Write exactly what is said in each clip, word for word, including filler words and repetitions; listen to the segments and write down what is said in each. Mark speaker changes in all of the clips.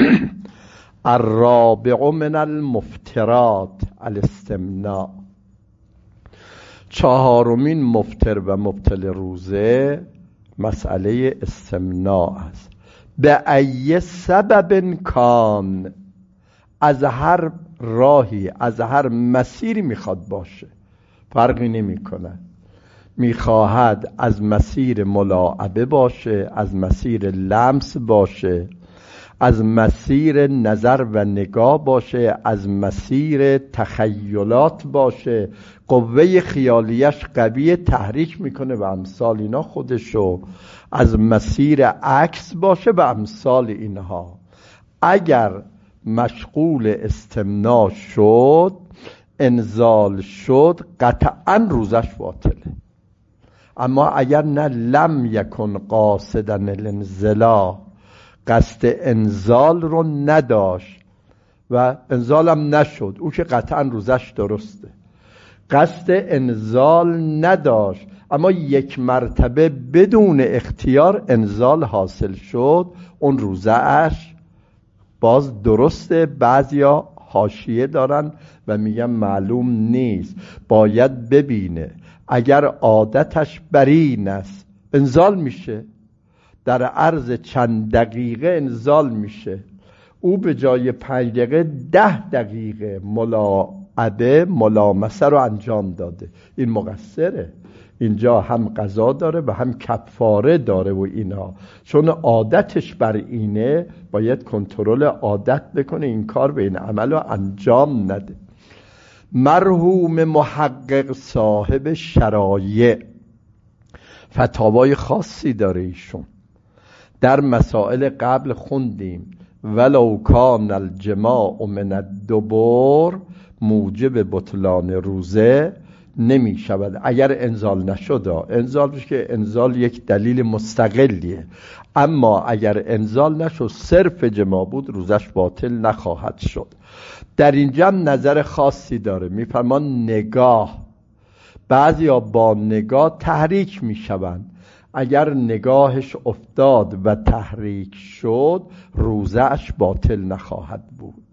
Speaker 1: الرابع من المفترات الاستمناء. چهارمین مفتر و مبتل روزه مسئله استمناء است. به ای سبب کان، از هر راهی از هر مسیری میخواد باشه، فرقی نمیکنه. میخواهد از مسیر ملاعبه باشه، از مسیر لمس باشه، از مسیر نظر و نگاه باشه، از مسیر تخیلات باشه، قوه خیالیش قوی تحریک میکنه و امثال اینا خودشو، از مسیر عکس باشه و امثال اینها. اگر مشغول استمناء شد، انزال شد، قطعا روزش باطله. اما اگر نه لم یکن قاصدا الانزلا، قصد انزال رو نداشت و انزالم نشد، او که قطعا روزش درسته. قصد انزال نداشت اما یک مرتبه بدون اختیار انزال حاصل شد، اون روزش باز درسته. بعضیا حاشیه دارن و میگن معلوم نیست، باید ببینه. اگر عادتش بر این است انزال میشه، در عرض چند دقیقه انزال میشه، او به جای پنج دقیقه ده دقیقه ملاعبه ملامسه رو انجام داده، این مقصره. اینجا هم قضا داره و هم کفاره داره و اینا، چون عادتش بر اینه باید کنترل عادت بکنه، این کار به این عمل رو انجام نده. مرحوم محقق صاحب شرایع فتاوای خاصی داره ایشون. در مسائل قبل خوندیم ولو کان الجماع من الدبر موجب بطلان روزه نمی شود اگر انزال نشد. انزال که انزال یک دلیل مستقلیه، اما اگر انزال نشد صرف جماع بود روزش باطل نخواهد شد. در اینجا نظر خاصی داره، میفرمان نگاه، بعضیا با نگاه تحریک میشوند، اگر نگاهش افتاد و تحریک شد روزش باطل نخواهد بود.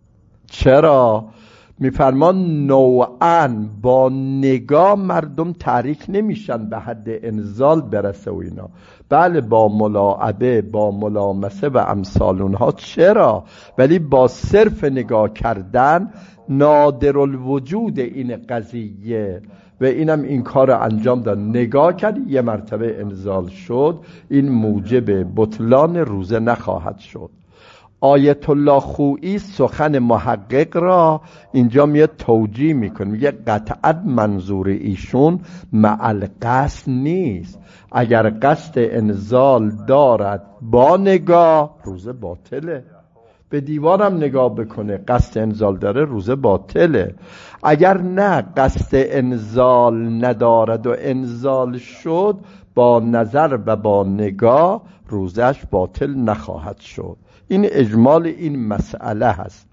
Speaker 1: چرا؟ میفرمان نوعاً با نگاه مردم تحریک نمیشن به حد انزال برسه و اینا، بله با ملاعبه با ملامسه و امثال اونها چرا، ولی با صرف نگاه کردن نادر الوجود این قضیه و اینم این کار رو انجام داد، نگاه کرد یه مرتبه انزال شد، این موجب بطلان روزه نخواهد شد. آیت الله خویی سخن محقق را اینجا میاد توجیه میکنه، میگه قطعا منظور ایشون مع قصد نیست، اگر قصد انزال دارد با نگاه روزه باطله. به دیوارم نگاه بکنه قصد انزال داره روزه باطله. اگر نه قصد انزال ندارد و انزال شد با نظر و با نگاه روزش باطل نخواهد شد. این اجمال این مسئله هست.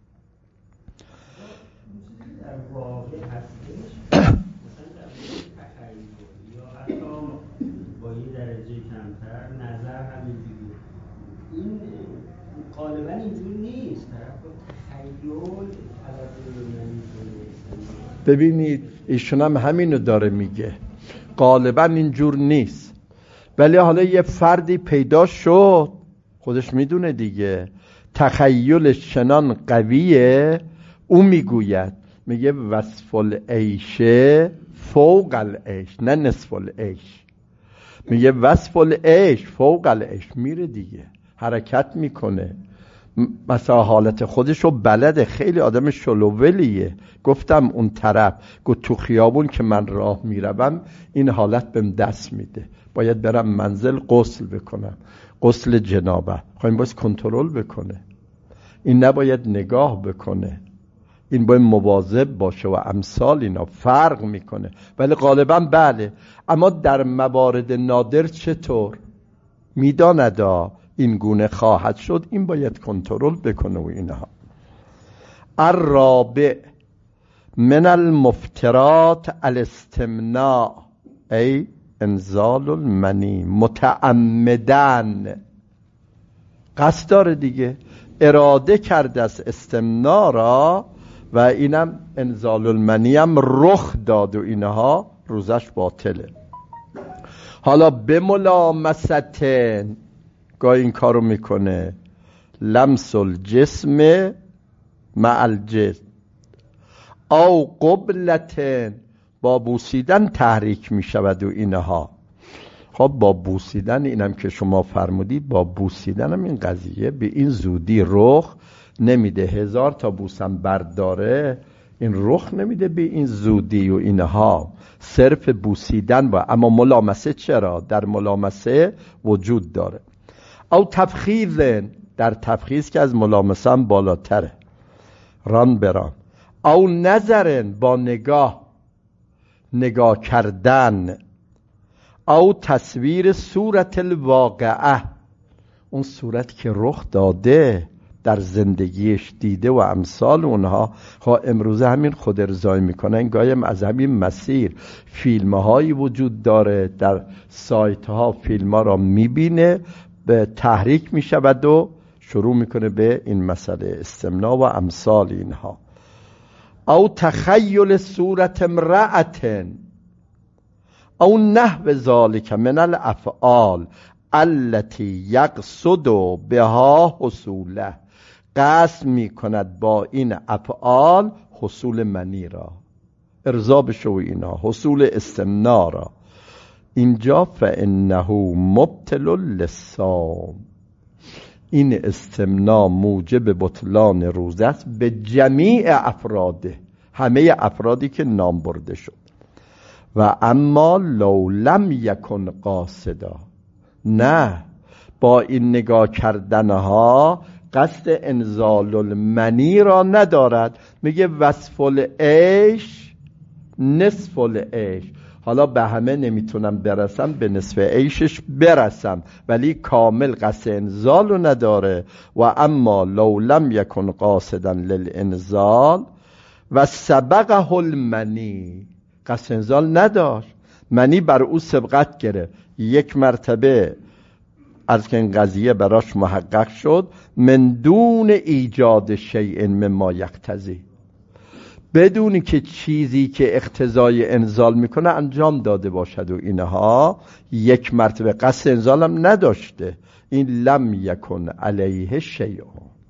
Speaker 2: غالبا اینجور نیست، تخیل.
Speaker 1: ببینید ایشون هم همینو داره میگه، غالبا اینجور نیست، ولی حالا یه فردی پیدا شد خودش میدونه دیگه، تخیلش چنان قویه، او میگوید، میگه وصف العیش فوق العیش نه نصف العیش، میگه وصف العیش فوق العیش، میره دیگه حرکت میکنه، مثلا حالت خودشو بلده، خیلی آدم شلوولیه. گفتم اون طرف گفت تو خیابون که من راه میروم این حالت بهم دست میده، باید برم منزل غسل بکنم، غسل جنابه، خواهیم باید کنترل بکنه، این نباید نگاه بکنه، این باید مواظب باشه و امثال اینا فرق میکنه. ولی غالبا بله، اما در موارد نادر چطور میداندا این گونه خواهد شد، این باید کنترل بکنه و اینها. الرابع من المفترات الاستمناء ای انزال المنی متعمدن، قصد داره دیگه، اراده کرده است استمنا را و اینم انزال المنی هم رخ داد و اینها، روزش باطله. حالا به ملامستن گاهی این کارو میکنه، لمس الجسم مع الجسم او قبلتن، با بوسیدن تحریک میشود و اینها. خب با بوسیدن اینم که شما فرمودید، با بوسیدن هم این قضیه به این زودی رخ نمیده. هزار تا بوسم برداره این رخ نمیده به این زودی و اینها، صرف بوسیدن با. اما ملامسه چرا؟ در ملامسه وجود داره. او تفخیذن، در تفخیذ که از ملامسه هم بالاتره، ران بران. او نظرن، با نگاه، نگاه کردن. او تصویر صورت الواقعه، اون صورت که رخ داده در زندگیش دیده و امثال اونها. ها امروزه همین خود ارضایی میکنن، گاهیم از همین مسیر فیلم هایی وجود داره، در سایت ها فیلم ها را میبینه، به تحریک میشود و شروع میکنه به این مسئله استمنا و امثال اینها. او تخیل صورت امرأتن او نحو ذالک من الافعال التي یقصد بها حصوله، قصد می کند با این افعال حصول منی را، ارضا بشو اینا، حصول استمنا را. اینجا فانه مبطل للصوم، این استمنا موجب بطلان روزه است به جمیع افراده، همه افرادی که نام برده شد. و اما لو لم یکن قاصدا، نه با این نگاه کردنها قصد انزال المنی را ندارد. میگه وصف العیش نصف العیش، حالا به همه نمیتونم برسم، به نصف عیشش برسم، ولی کامل قصد انزال رو نداره. و اما لو لم یکن قاصدا للانزال و سبقه المنی، قصد انزال نداشت، منی بر او سبقت گرفت، یک مرتبه از که این قضیه براش محقق شد، من دون ایجاد شیء مما یقتضی، بدونی که چیزی که اقتضای انزال میکنه انجام داده باشد و اینها، یک مرتبه قصد انزال هم نداشته. این لم یکن علیه شیء.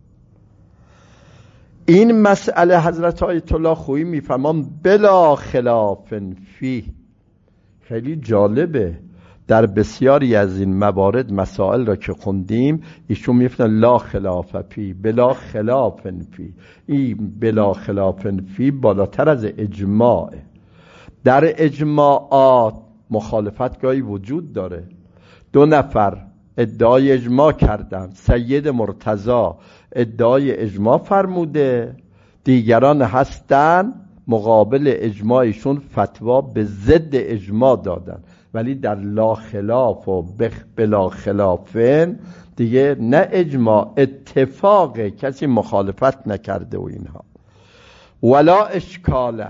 Speaker 1: این مسئله حضرت آیت الله خویی میفهمم بلا خلاف فی، خیلی جالبه. در بسیاری از این موارد مسائل را که خوندیم ایشون میفهمن لا خلاف فی، بلا خلاف فی. این بلا خلاف فی بالاتر از اجماع. در اجماعات مخالفت گاهی وجود داره. دو نفر ادعای اجماع کردن، سید مرتضی ادعای اجماع فرموده، دیگران هستن مقابل اجماعشون فتوا به ضد اجماع دادن، ولی در لا خلاف و بلا خلافن دیگه نه اجماع، اتفاقه، کسی مخالفت نکرده و اینها. ولا اشکاله،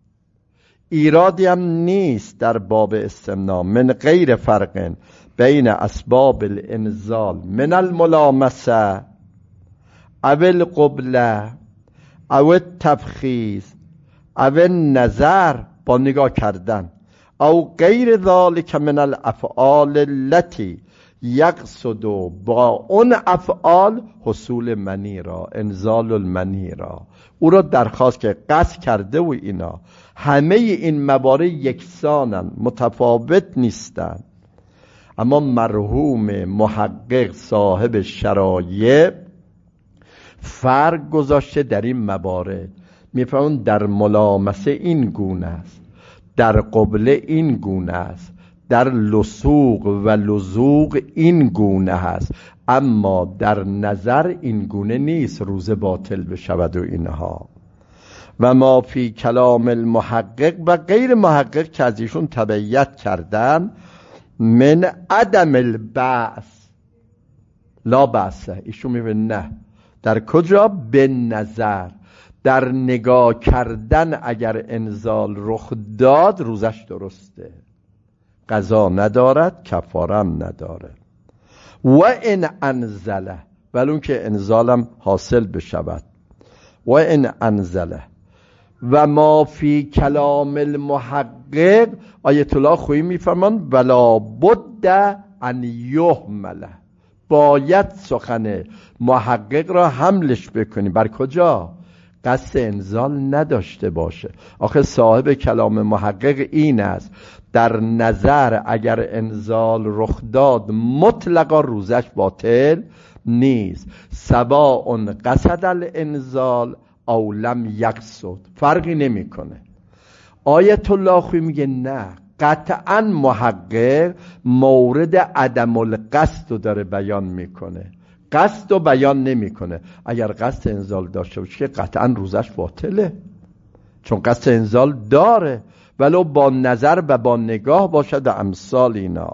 Speaker 1: ایرادی هم نیست در باب استمنا، من غیر فرق بین اسباب الانزال من الملامسه او القبله او التفخیذ او النظر، با نگاه کردن، او غیر ذالک من الافعال التي یقصد با اون افعال حصول منی را، انزال المنی را، او را درخواست که قصد کرده و اینا. همه این موارد یکسانن، متفاوت نیستن. اما مرحوم محقق صاحب شرایع فرق گذاشته در این موارد. میفهمون در ملامسه این گونه است، در قبله این گونه است، در لسوق و لزوق این گونه هست، اما در نظر این گونه نیست، روزه باطل بشود و اینها. و ما فی کلام المحقق و غیر محقق که از ایشون تبعیت کردن، من عدم البعث لا بعثه، ایشون میگه نه. در کجا؟ به نظر، در نگاه کردن اگر انزال رخ داد روزش درسته، قضا ندارد، کفارم نداره. و ان انزله، ولی اون که انزالم حاصل بشود. و ان انزله و ما فی کلام المحقق، آیت الله خویی میفرمان ولا بد ان یحمله، باید سخن محقق را حملش بکنی. بر کجا؟ قصد انزال نداشته باشه. آخه صاحب کلام محقق این است در نظر اگر انزال رخ داد مطلقا روزش باطل نیست، سواء قصد الانزال او لم یقصد، فرقی نمیکنه. آیت الله خویی میگه نه، قطعا محقق مورد عدم القصد رو داره بیان میکنه، قصد رو بیان نمیکنه. اگر قصد انزال داشته باشه که قطعا روزش باطله، چون قصد انزال داره ولو با نظر و با نگاه باشد و امثال اینا.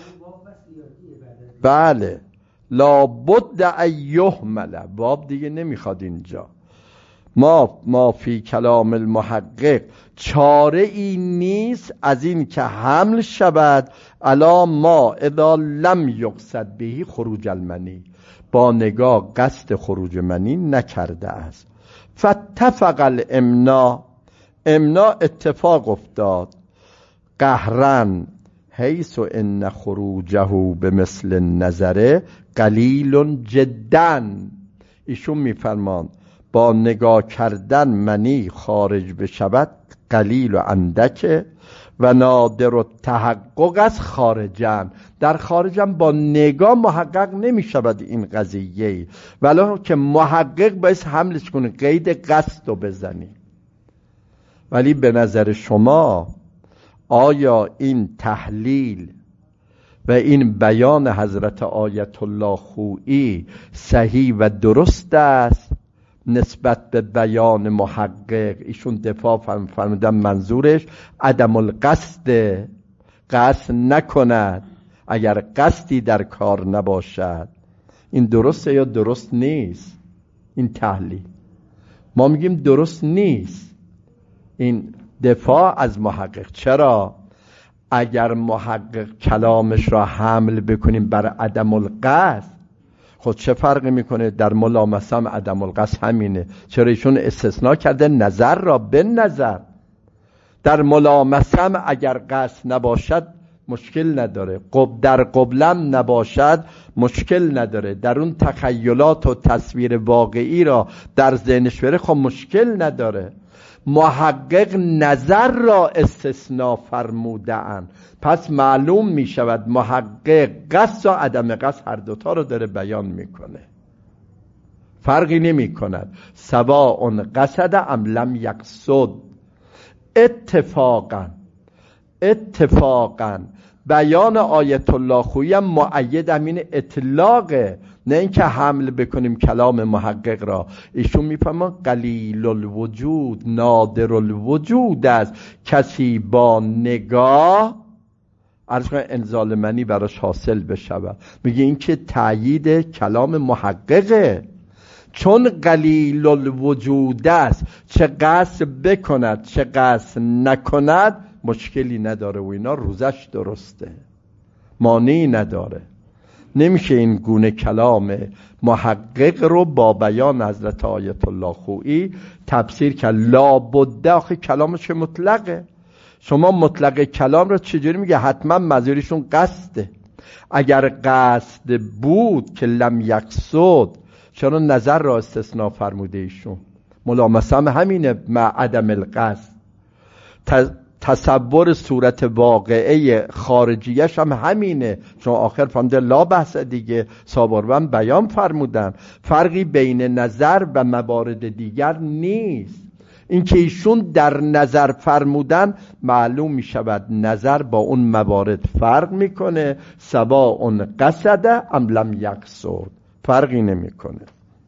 Speaker 1: بله لا بد ان یحمل، باب دیگه نمیخواد اینجا. ما ما فی کلام المحقق، چاره ای نیست از این که حمل شود الا ما اذا لم یقصد بهی خروج المنی، با نگاه قصد خروج منی نکرده است. فاتفق الامنا، امنا اتفاق افتاد قهرن حیث ان خروجه به مثل نظره قلیل جدا. ایشون میفرمان با نگاه کردن منی خارج بشود قلیل و اندکه و نادر و تحقق از خارجن، در خارجن با نگاه محقق نمی شود این قضیه، ولی که محقق باید حملش کنه، قید قصد رو بزنی. ولی به نظر شما آیا این تحلیل و این بیان حضرت آیت الله خویی صحیح و درست است نسبت به بیان محقق؟ ایشون دفاع فرمودن منظورش عدم القصد، قصد نکند اگر قصدی در کار نباشد. این درسته یا درست نیست؟ این تحلیل ما میگیم درست نیست، این دفاع از محقق. چرا؟ اگر محقق کلامش را حمل بکنیم بر عدم القصد، خود چه فرقی میکنه؟ در ملامسه هم عدم القصد همینه. چرا ایشون استثناء کرده نظر را به نظر؟ در ملامسه هم اگر قصد نباشد مشکل نداره، قب در قبلم نباشد مشکل نداره، در اون تخیلات و تصویر واقعی را در ذهنش بره خب مشکل نداره. محقق نظر را استثناء فرموده اند، پس معلوم می شود محقق قصد و عدم قصد هر دوتا رو داره بیان میکنه، فرقی نمی کند سواء قصد ام لم یقصد. اتفاقا اتفاقا بیان آیت الله خویی مؤید همین اطلاقه، نه اینکه حمل بکنیم کلام محقق را. ایشون میفهمن قلیل الوجود نادر الوجود است، کسی با نگاه عرض کنه انزال منی براش حاصل بشود. میگه این که تأیید کلام محققه، چون قلیل الوجود است چه قصد بکند چه قصد نکند مشکلی نداره و اینا روزش درسته، مانعی نداره. نمیشه این گونه کلام محقق رو با بیان حضرت آیت الله خویی تفسیر کرد. لابد، آخه کلامش مطلقه، شما مطلق کلام رو چجوری میگه؟ حتما منظورشون قصده. اگر قصد بود که لم یقصد، چرا نظر را استثناء فرموده ایشون؟ ملامسه هم همینه مع عدم القصد. تصور صورت واقعه خارجیش هم همینه، چون آخر فرموده لا بحث دیگه، سابقا بیان فرمودن فرقی بین نظر و موارد دیگر نیست. این که ایشون در نظر فرمودن معلوم می شود نظر با اون موارد فرق میکنه، سواء قصد ام لم یقصد، فرقی نمیکنه.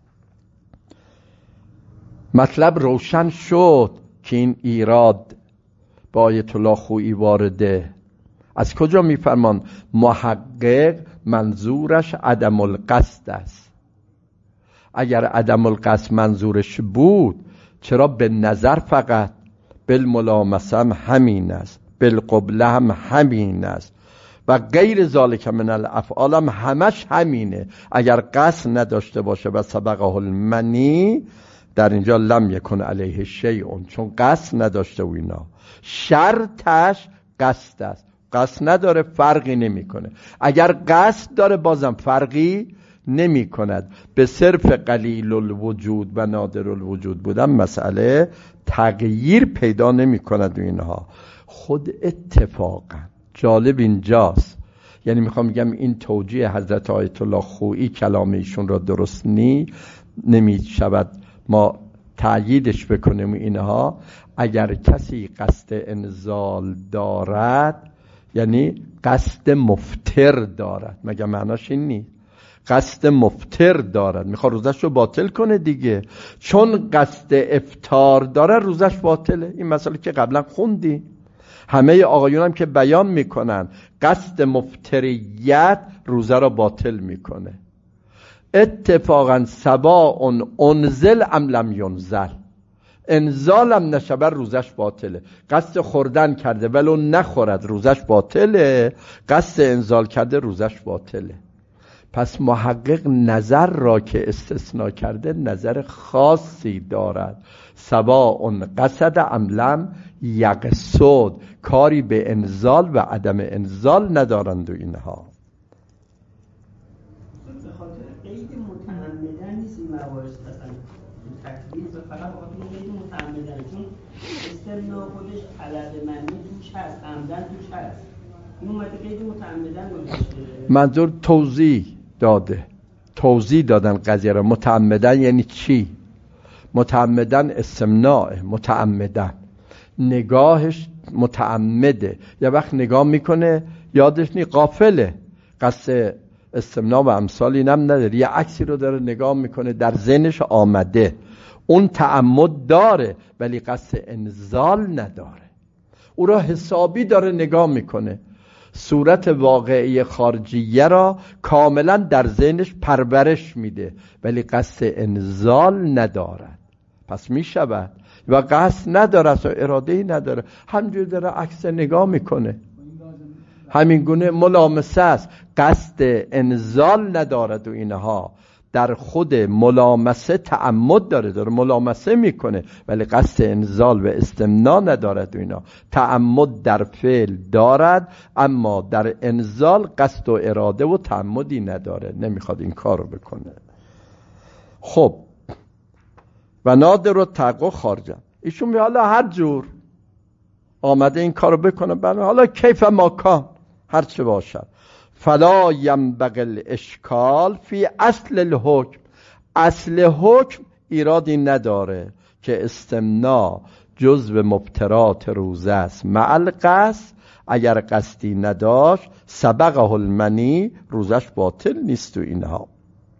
Speaker 1: مطلب روشن شد که این ایراد با آیت الله خویی وارده. از کجا میفرمان محقق منظورش عدم القصد است؟ اگر عدم القصد منظورش بود چرا به نظر فقط؟ بالملامسه هم همین است، بالقبله هم همین است. و غیر ذالک من الافعال هم همش همینه. اگر قصد نداشته باشه و سبقه المنی، در اینجا لم یکن علیه شیء، چون قصد نداشته و اینا. شرطش قصد است، قصد نداره فرقی نمی کنه. اگر قصد داره بازم فرقی نمی کند. به صرف قلیل الوجود و نادر الوجود بودن مسئله تغییر پیدا نمی کند و اینها. خود اتفاقا جالب اینجاست، یعنی میخوام بگم این توجیه حضرت آیت الله خویی کلام ایشون را درست نی نمی شود ما تأییدش بکنیم اینها. اگر کسی قصد انزال دارد، یعنی قصد مفتر دارد، مگه معناش این نیست؟ قصد مفتر دارد، میخواد روزش رو باطل کنه دیگه. چون قصد افطار داره روزش باطله. این مسئله که قبلا خوندی، همه آقایون هم که بیان میکنن قصد مفتریت روزه را باطل میکنه. اتفاقا سبا انزل ام لم ینزل، انزالم نشبر روزش باطله. قصد خوردن کرده ولو نخورد روزش باطله، قصد انزال کرده روزش باطله. پس محقق نظر را که استثناء کرده نظر خاصی دارد. سواء قصد ام لم یقصد، کاری به انزال و عدم انزال ندارند و اینها.
Speaker 2: به خاطر قید متعمدن نیست این مباحث، مثلا تکلیف فقط بخاطر قید متعمدن، چون استثناء خودش طلب معنی توش هست، عمدن توش هست. این اومده قید متعمدن گذاشته.
Speaker 1: منظور توضیح داده، توضیح دادن قضیه را. متعمدن یعنی چی؟ متعمدن استمناء، متعمدن نگاهش متعمده. یه وقت نگاه میکنه یادش نی، غافله، قصد استمناء و امثالی نم نداره، یه عکسی رو داره نگاه میکنه در ذهنش آمده، اون تعمد داره ولی قصد انزال نداره، او را حسابی داره نگاه میکنه. صورت واقعی خارجیه را کاملا در ذهنش پرورش میده ولی قصد انزال ندارد. پس میشود و قصد نداره و اراده‌ای نداره، همجور داره عکس نگاه میکنه، همین گونه ملامسه است، قصد انزال ندارد و اینها. در خود ملامسه تعمد داره، داره ملامسه میکنه ولی قصد انزال و استمناء ندارد و اینا. تعمد در فعل دارد اما در انزال قصد و اراده و تعمدی نداره، نمیخواد این کار رو بکنه. خب و نادر و تقوا خارجن، ایشون می حالا هر جور آمده این کار رو بکنه، برای حالا کیف ماکان هر چه باشد. فلا ینبغی الاشکال فی اصل الحکم، اصل حکم ایرادی نداره که استمناء جزو مبترات روزه است مع القصد، اگر قصدی نداشت سبقه المنی روزش باطل نیست و اینها.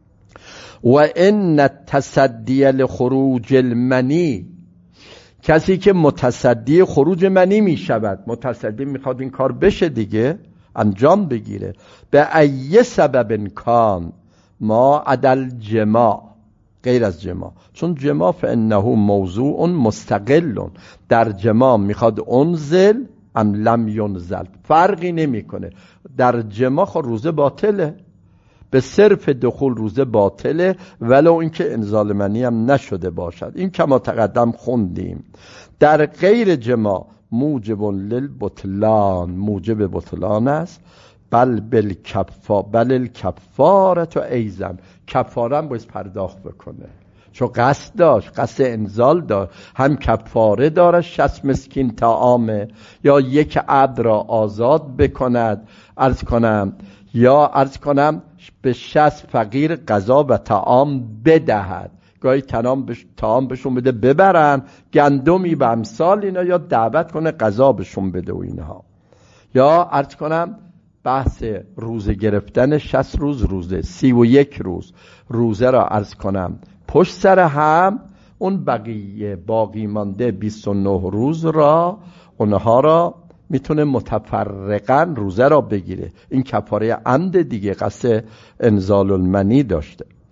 Speaker 1: و ان التصدی لخروج المنی، کسی که متصدی خروج منی می شود، متصدی میخواد این کار بشه دیگه، انجام بگیره، به ای سبب کان ما عدل جماع، غیر از جماع، چون جماع فانه موضوع مستقل، در جماع میخواد انزل ام لم ینزل فرقی نمیکنه، در جماع خود روزه باطله، به صرف دخول روزه باطله ولو اینکه انزال منی هم نشده باشد. این کما تقدم خوندیم. در غیر جماع موجب للبطلان، موجب بطلان است. بل بالکفا بل الکفارة ایضا، کفاره هم باید پرداخت بکنه چون قصد داشت، قصد انزال داشت، هم کفاره داره، شصت مسکین طعامه، یا یک عبد را آزاد بکند، عرض کنم یا عرض کنم به شصت فقیر غذا و طعام بدهد، گاهی تنام بش... طعام بهشون بده ببرن، گندمی به امثال اینا، یا دعوت کنه غذا بهشون بده و اینها. یا عرض کنم بحث روزه گرفتن شصت روز روزه، سی و یک روز روزه را عرض کنم پشت سر هم، اون بقیه باقی مانده بیست و نه روز را اونها را میتونه متفرقاً روزه را بگیره. این کفاره عمد دیگه، قصد انزال المنی داشته.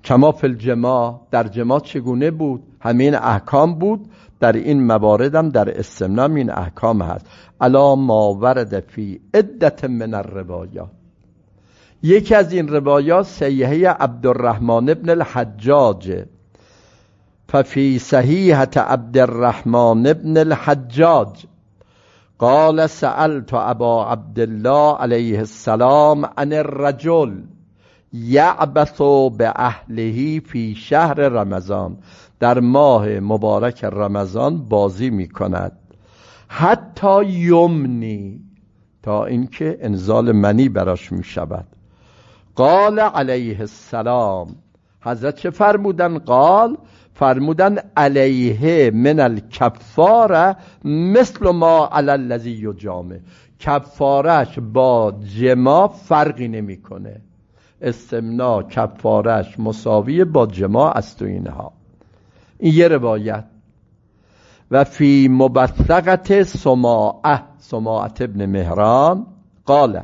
Speaker 1: کما فی الجماع، در جماع چگونه بود؟ همین احکام بود. در این موارد هم در استمناء این احکام هست. الا ما ورد فی عدة من الروایات. یکی از این روایات صحیحه عبدالرحمن ابن الحجاج. ففي صحيحة عبد الرحمن ابن الحجاج قال سألت ابا عبد الله عليه السلام عن الرجل یعبث باهله فی شهر رمضان، در ماه مبارک رمضان بازی می کند، حتی یمنی، تا اینکه انزال منی براش می شود. قال علیه السلام، حضرت چه فرمودن؟ قال، فرمودن علیه من الکفاره مثل ما علی الذی یجامع، کفارش با جماع فرقی نمیکنه. استمناء کفارش مساوی با جماع است و اینها. این یه روایت. و فی مبثقت سماعه، سماعه ابن مهران قال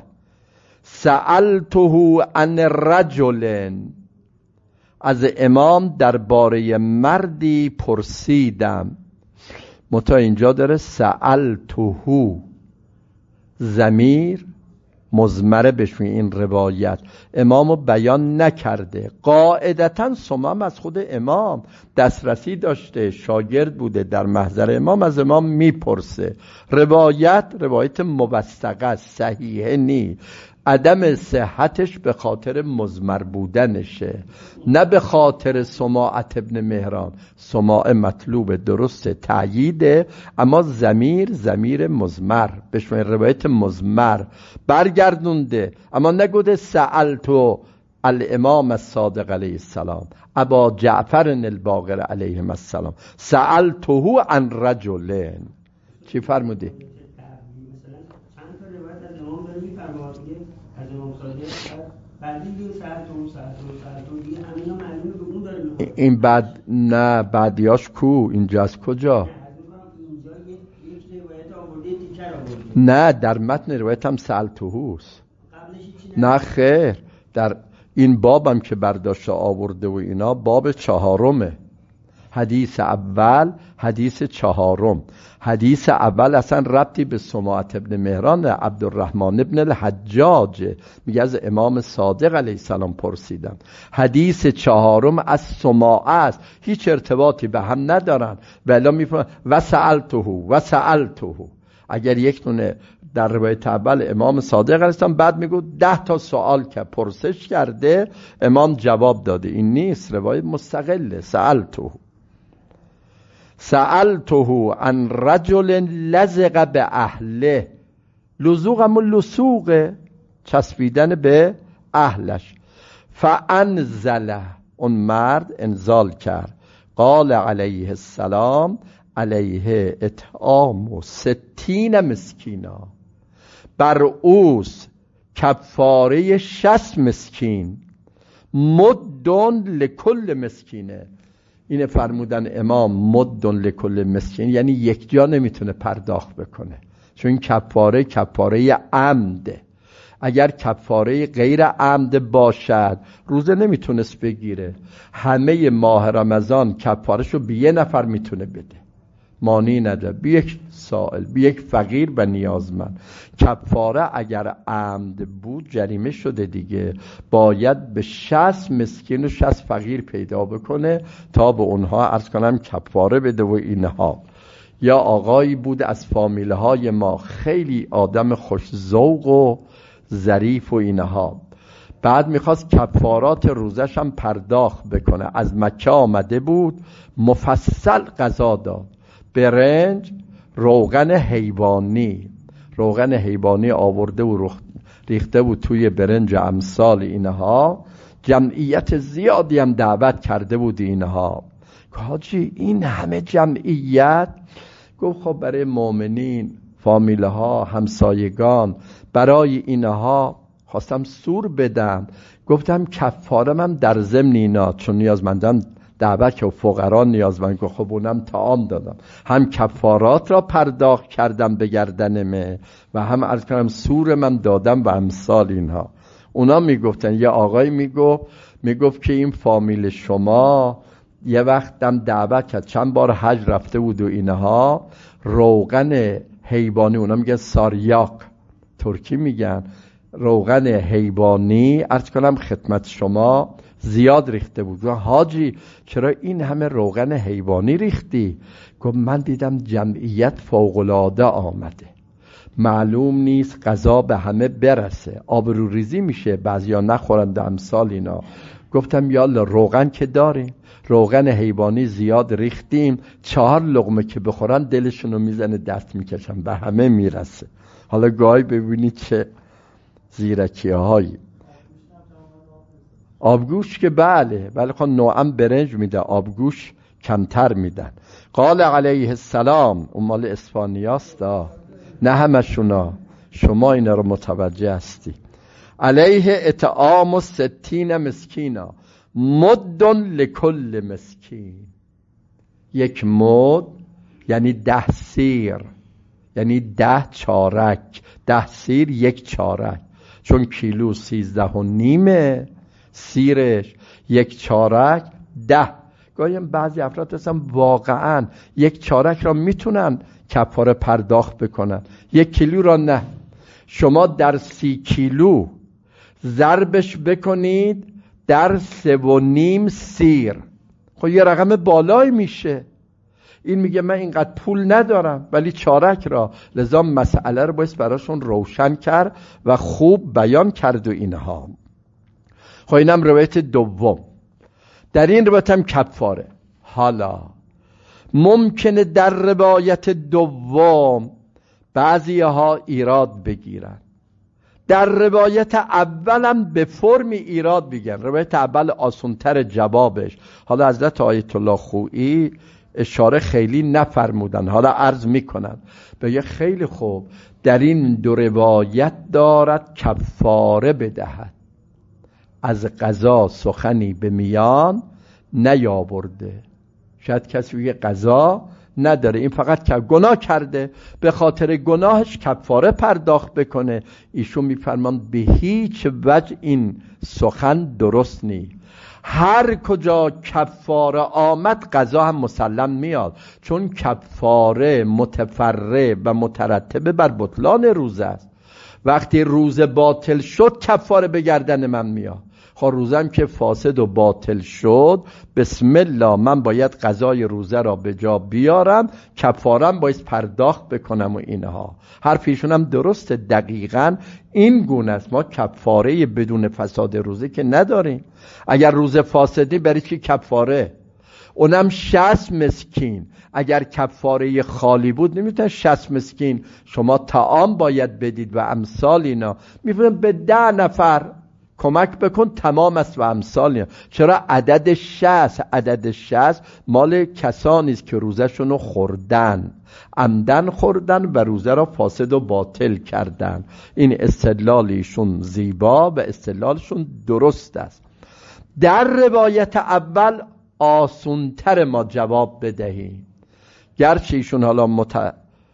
Speaker 1: سألته عن رجل، از امام درباره مردی پرسیدم. متا اینجا داره سألته، ضمیر مضمره بشوی. این روایت امامو بیان نکرده. قاعدتا سمام از خود امام دسترسی داشته، شاگرد بوده، در محضر امام از امام میپرسه. روایت روایت موثقه صحیحه نی، عدم صحتش به خاطر مضمر بودنشه، نه به خاطر سماعت ابن مهران. سماع مطلوب درست تأییده، اما ضمیر ضمیر مضمر بشمه، روایت مضمر برگردونده. اما نگوده سألتو الامام الصادق علیه السلام ابا جعفر الباقر علیه السلام سألته عن رجلین. چی فرموده؟ این بعد نه بعدیاش کو؟ اینجا از کجا؟ نه در متن روایت هم سألتهوست. نه خیر، در این بابم که برداشته آورده و اینا باب چهارمه، حدیث اول حدیث چهارم. حدیث اول اصلا ربطی به سماعت ابن مهران عبدالرحمن ابن الحجاج، میگه از امام صادق علیه السلام پرسیدم. حدیث چهارم از سماعه است، هیچ ارتباطی به هم ندارن. ولی میفرمان و سألته و سألته. اگر یک دونه در روایت اول امام صادق علیه السلام، بعد میگو ده تا سوال که پرسش کرده امام جواب داده. این نیست، روایت مستقله. سألته سألته عن رجل لزق به اهله، لزوق همون لسوقه، چسبیدن به اهلش. فانزل، اون مرد انزال کرد. قال علیه السلام علیه اطعام و ستین مسکینا، بر اوس کفاره شصت مسکین، مدن لکل مسکینه. اینه فرمودن امام مدن لکل مسکین، یعنی یک جا نمیتونه پرداخت بکنه، چون کفاره کفاره عمده. اگر کفاره غیر عمد باشد روزه نمیتونست بگیره. همه ماه رمضان کفارشو به یه نفر میتونه بده، مانی نداره، به یک سائل، به یک فقیر و نیازمند. کفاره اگر عمد بود جریمه شده دیگه، باید به شصت مسکین و شصت فقیر پیدا بکنه تا به اونها عرض کنم کفاره بده و اینها. یا آقایی بود از فامیله های ما، خیلی آدم خوش ذوق و ظریف و اینها، بعد میخواست کفارات روزش هم پرداخت بکنه. از مکه آمده بود، مفصل غذا داد، برنج، روغن حیوانی، روغن حیوانی آورده و ریخته بود توی برنج امثال اینها. جمعیت زیادی هم دعوت کرده بود اینها. حاجی این همه جمعیت؟ گفت خب برای مؤمنین، فامیله ها، همسایگان، برای اینها خواستم سور بدم. گفتم کفارم هم در ضمن اینا، چون نیازمندم دعوت که فقرا نیازمند، که خب اونم طعام دادم، هم کفارات را پرداخت کردم به گردنمه و هم عرض کردم سور من دادم و امثال اینها. اونا میگفتن، یه آقای میگفت میگفت که این فامیل شما یه وقتم دعوت کرد، چند بار حج رفته بود و اینها، روغن حیوانی، اونا میگن ساریاک، ترکی میگن روغن حیوانی، عرض کنم خدمت شما، زیاد ریخته بود. حاجی چرا این همه روغن حیوانی ریختی؟ گفت من دیدم جمعیت فوق‌العاده آمده، معلوم نیست غذا به همه برسه، آبروریزی میشه، بعضیا نخورند امثال اینا. گفتم یالا روغن که داریم، روغن حیوانی زیاد ریختیم، چهار لقمه که بخورن دلشونو میزنه دست میکشن، به همه میرسه. حالا گاهی ببینید چه زیرکی هایی. آبگوش که بله ولی خب نوعم برنج میده، آبگوش کمتر میدن. قال علیه السلام، اون مال اسپانیاست، نه همشونا، شما اینا رو متوجه هستی. علیه اطعام و ستین مسکینا، مدن لکل مسکین، یک مد یعنی ده سیر، یعنی ده چارک، ده سیر یک چارک، چون کیلو سیزده و نیمه سیرش، یک چارک ده. گاهی بعضی افراد هستن واقعا یک چارک را میتونن کفاره پرداخت بکنن، یک کیلو را نه. شما در سی کیلو ضربش بکنید در سه و نیم سیر، خب یه رقم بالایی میشه. این میگه من اینقدر پول ندارم ولی چارک را، لذا مسئله رو باید براشون روشن کرد و خوب بیان کرد و اینها. خب اینم روایت دوم. در این روایت هم کفاره. حالا ممکنه در روایت دوم بعضی ها ایراد بگیرن، در روایت اولم به فرم ایراد بگن. روایت اول آسانتر جوابش. حالا حضرت آیت الله خویی اشاره خیلی نفرمودن، حالا عرض میکنن. بگه خیلی خوب، در این دو روایت دارد کفاره بدهد، از قضا سخنی به میان نیاورده. شاید کسی بگه قضا نداره، این فقط که گناه کرده، به خاطر گناهش کفاره پرداخت بکنه. ایشون میفرمان به هیچ وجه این سخن درست نیست. هر کجا کفاره آمد قضا هم مسلم میاد، چون کفاره متفرع و مترتبه بر بطلان روزه است. وقتی روزه باطل شد کفاره به گردن من میاد. خب روزم که فاسد و باطل شد، بسم الله من باید قضای روزه را به جا بیارم، کفارم باید پرداخت بکنم و اینها. حرفیشون هم درسته، دقیقاً این گونه است. ما کفاره بدون فساد روزه که نداریم. اگر روزه فاسدی برای چی کفاره؟ اونم شصت مسکین. اگر کفاره خالی بود نمیتونن شصت مسکین شما طعام باید بدید و امثال اینا. میفهمن به ده نفر کمک بکن تمام است و امثال اینا. چرا عدد شصت؟ عدد شصت مال کسانی است که روزشون رو خوردن، عمدن خوردن و روزه را فاسد و باطل کردن. این استدلالشون زیبا و استدلالشون درست است. در روایت اول آسونتر ما جواب بدهیم، گرچه ایشون حالا مت...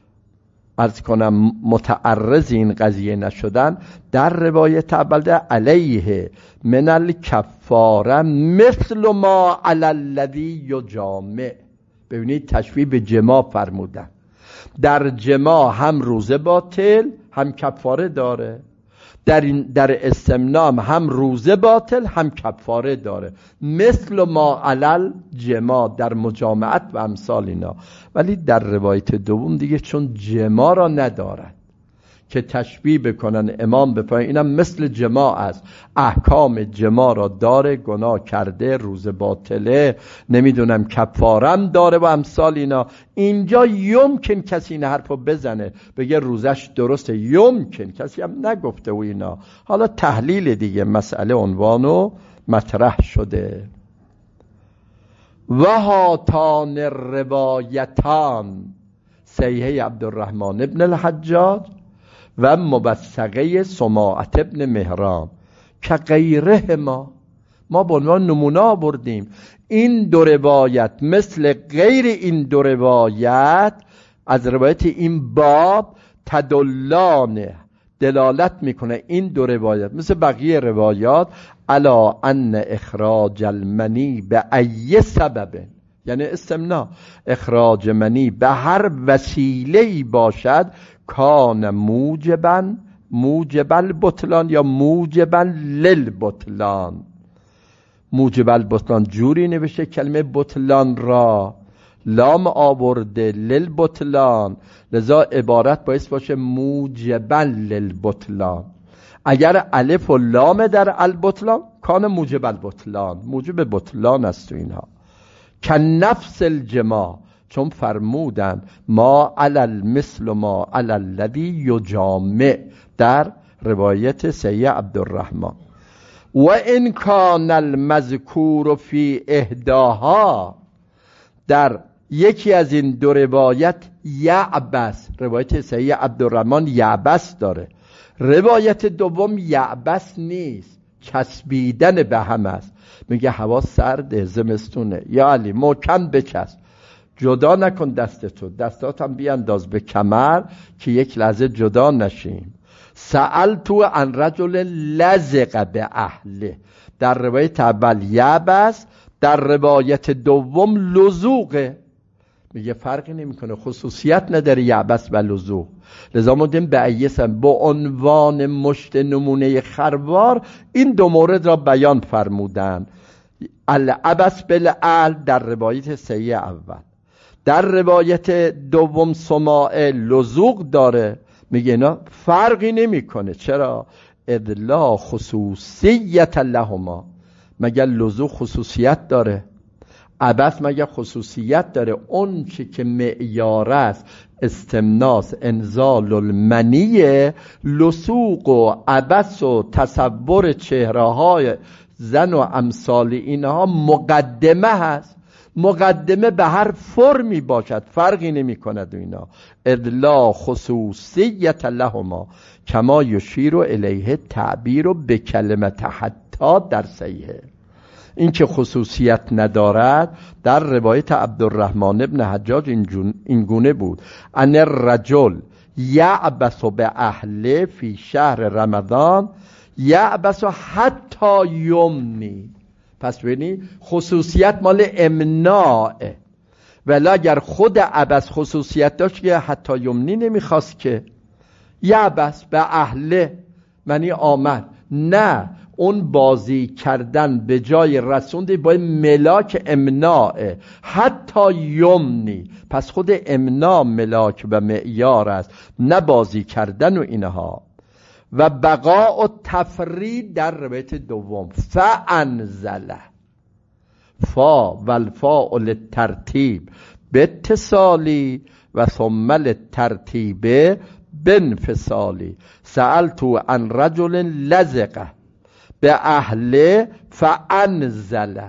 Speaker 1: عرض کنم متعرض این قضیه نشدن. در روایت اول ده علیه من الکفاره مثل ما علی الذی یجامع. ببینید تشبیه به جماع فرمودن. در جماع هم روزه باطل هم کفاره داره، در این در استمناء هم روزه باطل هم کفاره داره، مثل ما علل جماع در مجامعت و امثال اینا. ولی در روایت دوم دیگه چون جماع را ندارد که تشبیه بکنن امام بفرمایند اینم مثل جماع است، احکام جماع را داره، گناه کرده، روز باطله، نمیدونم کفارم داره و امثال اینا. اینجا یمکن کسی این حرفو بزنه بگه روزش درسته، یمکن، کسی هم نگفته و اینا. حالا تحلیل دیگه مسئله عنوانو مطرح شده. و هاتان روایتان صحیح عبدالرحمن ابن الحجاج و مبثقه سماعت ابن مهران که غیره ما ما به عنوان نمونه آوردیم. این دو روایت مثل غیر این دو روایت از روایت این باب تدلان دلالت میکنه. این دو روایت مثل بقیه روایات الا ان اخراج المنی به ای سبب، یعنی استمناء، اخراج منی به هر وسیله‌ای باشد، کان موجبا موجب البطلان یا موجبا للبطلان. موجب البطلان جوری نوشته کلمه بطلان را، لام آورده للبطلان، لذا عبارت باعث باشه موجبا للبطلان. اگر الف و لام در البطلان کان موجب البطلان، موجب بطلان است تو اینها. که نفس الجماع، چون فرمودن ما علی المثل ما علی الذی یجامع در روایت سید عبدالرحمن. و ان کان المذکور فی احداها، در یکی از این دو روایت یعبس، روایت سید عبدالرحمن یعبس داره، روایت دوم یعبس نیست، چسبیدن به هم است. میگه هوا سرده، زمستونه، یا علی محکم بچسب، جدا نکن دستتو، دستاتم بیانداز به کمر که یک لحظه جدا نشیم. سألتو عن رجل لزق به اهله، در روایت اول یعبس، در روایت دوم لزوقه. میگه فرقی نمیکنه، خصوصیت نداره یعبس و لزوق. لذا مدیم به ایسم با عنوان مشت نمونه خروار این دو مورد را بیان فرمودن. العبس بالعل در روایت سید اول، در روایت دوم سماع لزوق داره. میگه اینا فرقی نمیکنه. چرا؟ ادلا خصوصیت لهما، مگر لزوق خصوصیت داره؟ عبس مگر خصوصیت داره؟ اون چی که معیار است استمناس انزال المنیه، لسوق و عبس و تصور چهره های زن و امثال اینها مقدمه هست. مقدمه به هر فرمی باشد فرقی نمی کند اینا. ادلا خصوصیت لهما کما یشیر الیه تعبیر به کلمت حتی در صحیحه. این که خصوصیت ندارد در روایت عبدالرحمن ابن حجاج این گونه بود: ان الرجل یعبس به اهله فی شهر رمضان یعبس حتی یمنی. پس ببینی خصوصیت مال امناعه، ولی اگر خود عبس خصوصیت داشت که حتی یمنی نمیخواست که یعبس به اهله منی آمد، نه اون بازی کردن به جای رسوندی با ملاک امناعه حتی یمنی. پس خود امناع ملاک و معیار است، نه بازی کردن و اینها. و بقاء و تفرید در روایت دوم فانزله، فا و الفاء للترتیب باتصالی و ثم للترتیب بانفصالی. سألتو عن رجل لزقه به اهله فانزله.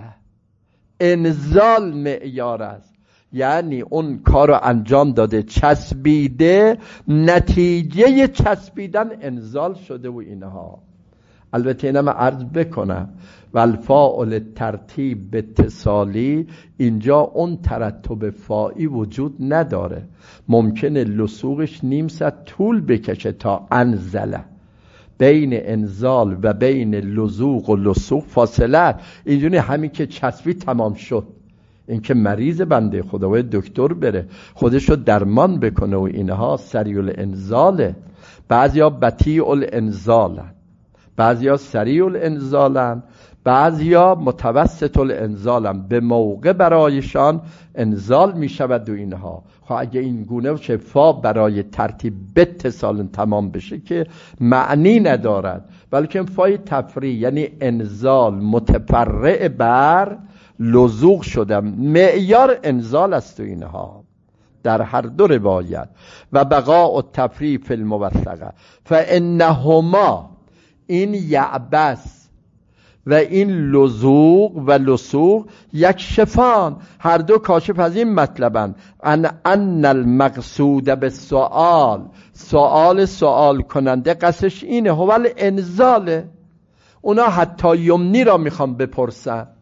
Speaker 1: انزال معیار است، یعنی اون کار رو انجام داده، چسبیده، نتیجه چسبیدن انزال شده و اینها. البته اینم عرض بکنم و الفاعل ترتیب به اتصالی، اینجا اون ترتب فائی وجود نداره. ممکنه لسوقش نیم ساعت طول بکشه تا انزله. بین انزال و بین لزوق و لسوق فاصله، اینجوری همین که چسبی تمام شد. این که مریض بنده خدا باید دکتر بره خودشو درمان بکنه و اینها. سریع الانزاله. بعضیا بطیء الانزالن، بعضیا سریع الانزالن، بعضیا متوسط الانزالن، به موقع برایشان انزال می شود و اینها. خب اگه این گونه و شفا برای ترتیب اتصال تمام بشه که معنی ندارد، بلکه فای تفریع یعنی انزال متفرع بر لزوق شدم، معیار انزال است و اینها در هر دو روایت. و بقاء و تفریع فی الموثقه فانهما، این یعبس و این لزوق و لسوق یک شفان، هر دو کاشف از این مطلبن ان ان المقصود به سوال، سوال سوال کننده قصدش اینه هو الانزاله. اونا حتی یمنی را میخوام بپرسن،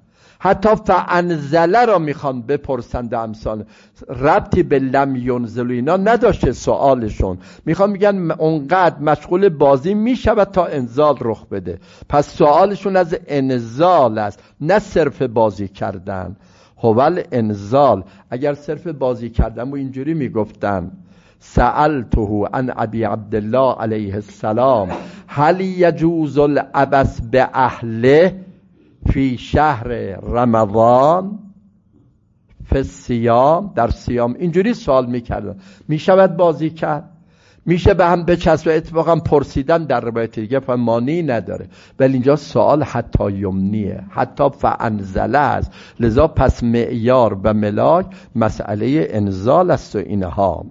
Speaker 1: حتی فانزله را میخوان بپرسند امثال، ربطی به لم ینزل اینا نداشته سوالشون، میخوان میگن اونقدر مشغول بازی میشود تا انزال رخ بده. پس سوالشون از انزال است، نه صرف بازی کردن. هوال انزال، اگر صرف بازی کردن و اینجوری میگفتن سألته عن ابی عبدالله علیه السلام هل یجوز العبث به اهله فی شهر رمضان فی الصیام، در صیام، اینجوری سوال میکردن. میشود بازی کرد، میشه به هم بچسب. اتفاقا پرسیدن در روایت دیگه فمانی نداره، ولی اینجا سوال حتی یمنیه، حتی فانزله است. لذا پس معیار و ملاک مسئله انزال است و اینها.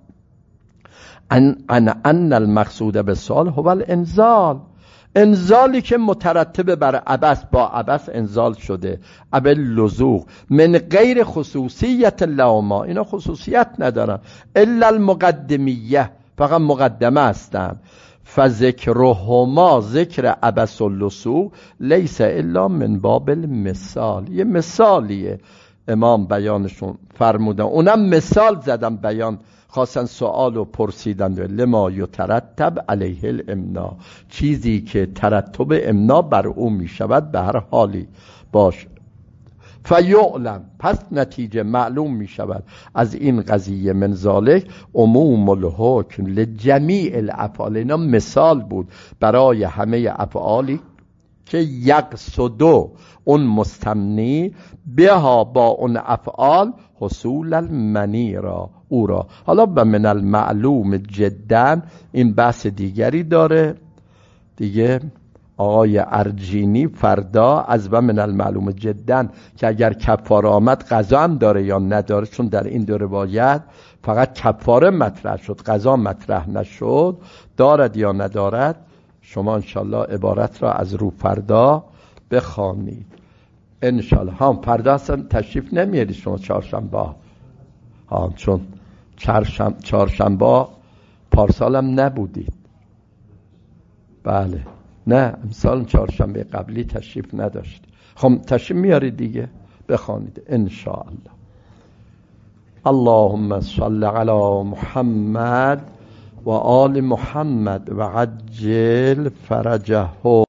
Speaker 1: ان ان ان المقصود به سوال هو الانزال، انزالی که مترتب بر عبث، با عبث انزال شده. ابل لزوق من غیر خصوصیت لهما، اینا خصوصیت ندارن، الا المقدمیه، فقط مقدمه هستن. فذکرهما، ذکر عبث و لسوق، لیس الا من باب المثال، یه مثالیه امام بیانشون فرمودن، اونم مثال زدن بیان، خواستن سوال و پرسیدن لما یترتب علیه الامنا، چیزی که ترتب امنا بر او می شود به هر حالی باش. فیعلم، پس نتیجه معلوم می شود از این قضیه من ذالک عموم الحکم لجمیع الافعال، اینا مثال بود برای همه افعالی که یقصدو، اون مستمنی بها، با اون افعال حصول المنی را، او را. حالا به من المعلوم جدا این بحث دیگری داره دیگه. آقای ارجینی فردا از و من المعلوم جدا که اگر کفاره آمد قضا هم داره یا نداره، چون در این دو روایت فقط کفاره مطرح شد، قضا مطرح نشد، دارد یا ندارد. شما انشالله عبارت را از رو فردا بخوانید انشالله. هم فردا اصلا تشریف نمیارید شما، چهارشنبه ها، چون چهارشنبه چهارشنبه پارسالم نبودید. بله نه، امسال چهارشنبه قبلی تشریف نداشت. خب تشریف میارید دیگه، بخوانید انشاءالله. اللهم صل علی محمد و آل محمد و عجل فرجه.